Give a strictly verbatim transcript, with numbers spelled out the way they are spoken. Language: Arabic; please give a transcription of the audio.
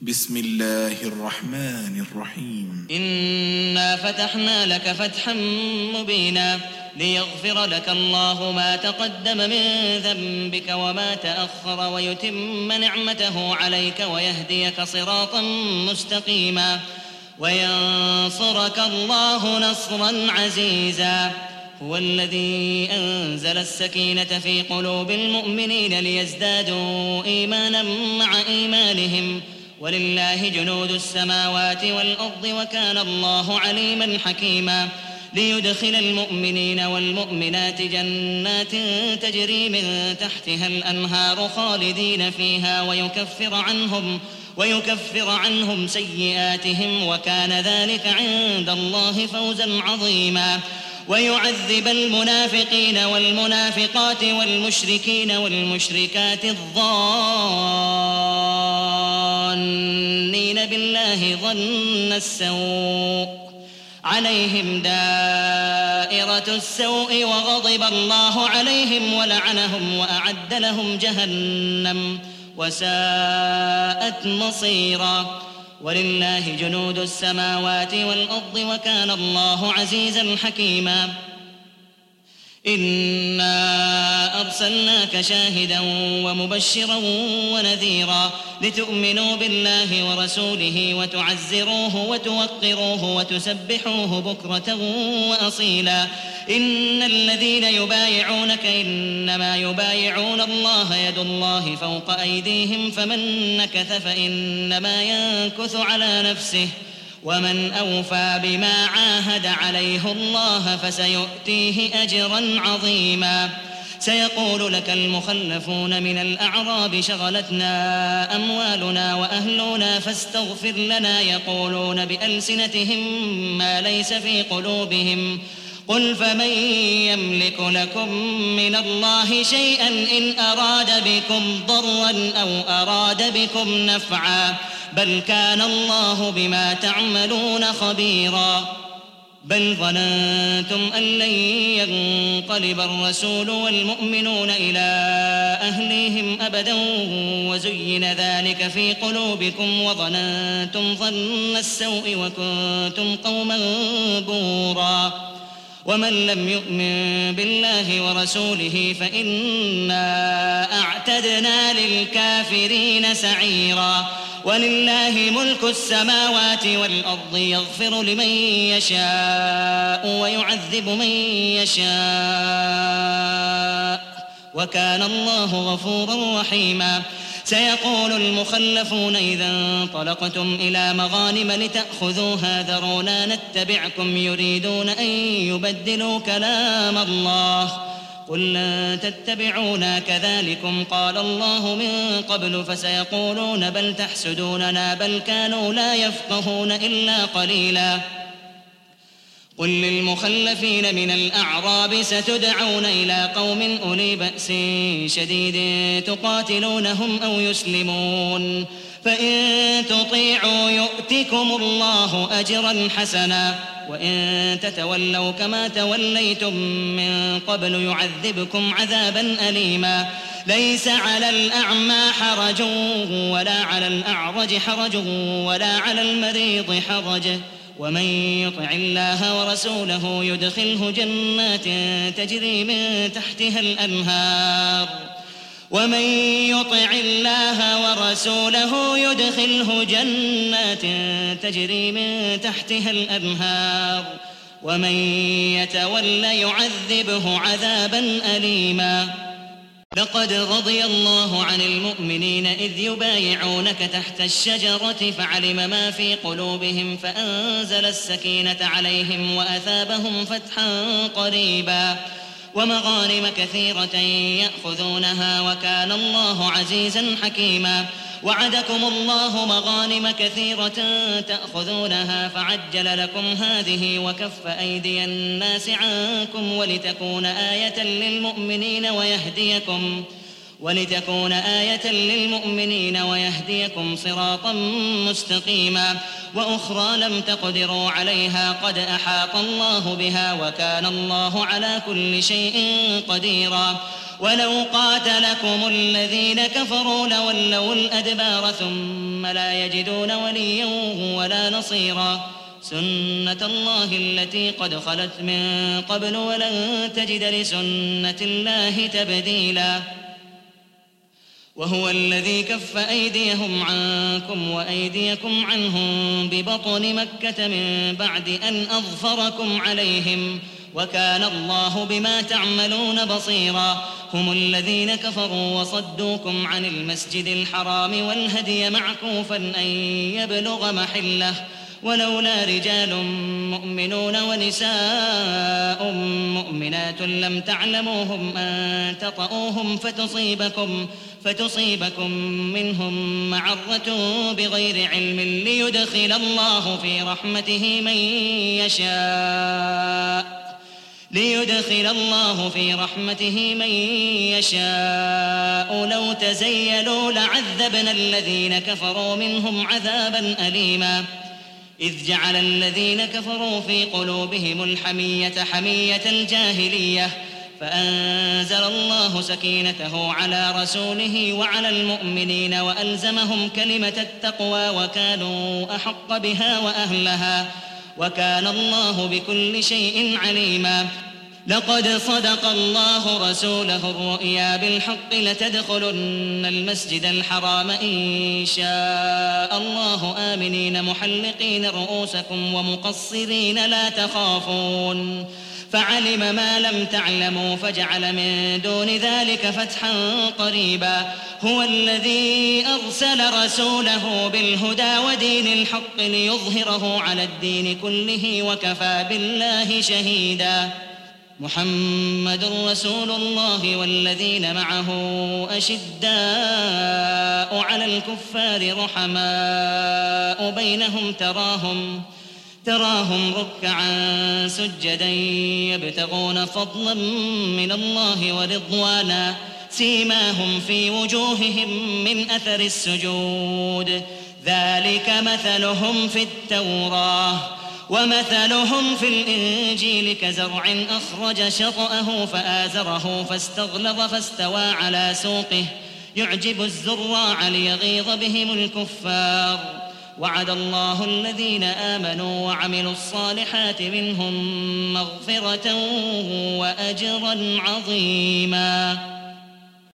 بسم الله الرحمن الرحيم. إنا فتحنا لك فتحا مبينا ليغفر لك الله ما تقدم من ذنبك وما تأخر ويتم نعمته عليك ويهديك صراطا مستقيما وينصرك الله نصرا عزيزا. هو الذي أنزل السكينة في قلوب المؤمنين ليزدادوا إيمانا مع إيمانهم ولله جنود السماوات والأرض وكان الله عليما حكيما. ليدخل المؤمنين والمؤمنات جنات تجري من تحتها الأنهار خالدين فيها ويكفر عنهم ويكفر عنهم سيئاتهم وكان ذلك عند الله فوزا عظيما. ويعذب المنافقين والمنافقات والمشركين والمشركات الظانين بالله ظن السوء عليهم دائرة السوء وغضب الله عليهم ولعنهم وأعد لهم جهنم وساءت مصيرا. ولله جنود السماوات والأرض وكان الله عزيزا حكيما. إنا أرسلناك شاهدا ومبشرا ونذيرا لتؤمنوا بالله ورسوله وتعزروه وتوقروه وتسبحوه بكرة وأصيلا. إن الذين يبايعونك إنما يبايعون الله يد الله فوق أيديهم فمن نكث فإنما ينكث على نفسه ومن أوفى بما عاهد عليه الله فسيؤتيه أجرا عظيما. سيقول لك المخلفون من الأعراب شغلتنا أموالنا وأهلنا فاستغفر لنا يقولون بألسنتهم ما ليس في قلوبهم قل فمن يملك لكم من الله شيئا إن أراد بكم ضرا أو أراد بكم نفعا بل كان الله بما تعملون خبيرا. بل ظننتم أن لن ينقلب الرسول والمؤمنون إلى أهليهم أبدا وزين ذلك في قلوبكم وظننتم ظن السوء وكنتم قوما بورا. ومن لم يؤمن بالله ورسوله فإنا أعتدنا للكافرين سعيرا. ولله ملك السماوات والأرض يغفر لمن يشاء ويعذب من يشاء وكان الله غفورا رحيما. سيقول المخلفون إذا انطلقتم إلى مغانم لتأخذوها ذرونا نتبعكم يريدون أن يبدلوا كلام الله قل لن تتبعونا كذلكم قال الله من قبل فسيقولون بل تحسدوننا بل كانوا لا يفقهون إلا قليلا. قل للمخلفين من الأعراب ستدعون إلى قوم أولي بأس شديد تقاتلونهم أو يسلمون فإن تطيعوا يؤتكم الله أجرا حسنا وإن تتولوا كما توليتم من قبل يعذبكم عذابا أليما. ليس على الأعمى حرج ولا على الأعرج حرج ولا على المريض حرج ومن يطع الله ورسوله يدخله جنات تجري من تحتها الأنهار ومن يطع الله ورسوله يدخله جنات تجري من تحتها الأنهار ومن يتول يعذبه عذابا أليما. لقد رضي الله عن المؤمنين إذ يبايعونك تحت الشجرة فعلم ما في قلوبهم فأنزل السكينة عليهم وأثابهم فتحا قريبا ومغانم كثيرة يأخذونها وكان الله عزيزا حكيما. وعدكم الله مغانم كثيرة تأخذونها فعجل لكم هذه وكف أيدي الناس عنكم ولتكون آية للمؤمنين ويهديكم ولتكون آية للمؤمنين ويهديكم صراطا مستقيما. وأخرى لم تقدروا عليها قد أحاط الله بها وكان الله على كل شيء قديرا. ولو قاتلكم الذين كفروا لولوا الأدبار ثم لا يجدون وليا ولا نصيرا سنة الله التي قد خلت من قبل ولن تجد لسنة الله تبديلا وهو الذي كف أيديهم عنكم وأيديكم عنهم ببطن مكة من بعد أن أظفركم عليهم وكان الله بما تعملون بصيرا هم الذين كفروا وصدوكم عن المسجد الحرام والهدي معكوفا أن يبلغ محله ولولا رجال مؤمنون ونساء مؤمنات لم تعلموهم أن تطؤوهم فتصيبكم, فتصيبكم منهم معرة بغير علم ليدخل الله في رحمته من يشاء ليدخل الله في رحمته من يشاء لو تزيلوا لعذبنا الذين كفروا منهم عذابا أليما إذ جعل الذين كفروا في قلوبهم الحمية حمية الجاهلية فأنزل الله سكينته على رسوله وعلى المؤمنين وألزمهم كلمة التقوى وكانوا أحق بها وأهلها وكان الله بكل شيء عليما لقد صدق الله رسوله الرؤيا بالحق لتدخلن المسجد الحرام إن شاء الله آمنين محلقين رؤوسكم ومقصرين لا تخافون فعلم ما لم تعلموا فجعل من دون ذلك فتحا قريبا هو الذي أرسل رسوله بالهدى ودين الحق ليظهره على الدين كله وكفى بالله شهيدا محمد رسول الله والذين معه أشداء على الكفار رحماء بينهم تراهم تراهم ركعا سجدا يبتغون فضلا من الله ورضوانا سيماهم في وجوههم من أثر السجود ذلك مثلهم في التوراة ومثلهم في الإنجيل كزرع أخرج شطأه فآزره فاستغلظ فاستوى على سوقه يعجب الزراع ليغيظ بهم الكفار وعد الله الذين آمنوا وعملوا الصالحات منهم مغفرة وأجرا عظيما.